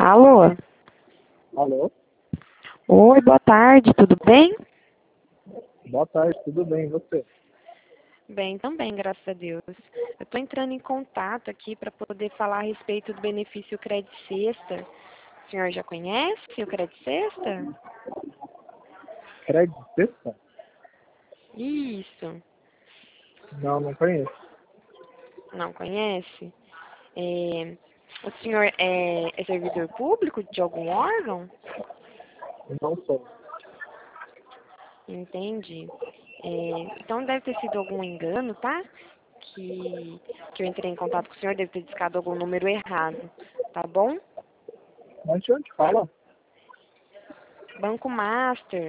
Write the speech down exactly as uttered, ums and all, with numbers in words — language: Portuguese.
Alô? Alô? Oi, boa tarde, tudo bem? Boa tarde, tudo bem, e você? Bem, também, graças a Deus. Eu estou entrando em contato aqui para poder falar a respeito do benefício Crédito Sexta. O senhor já conhece o Crédito Sexta? Crédito Sexta? Isso, Não, não conheço. não conhece? É, o senhor é, é servidor público de algum órgão? Não sou. Entendi. É, então deve ter sido algum engano, tá? Que, que eu entrei em contato com o senhor, deve ter discado algum número errado, tá bom? Mas de onde fala? Banco Master.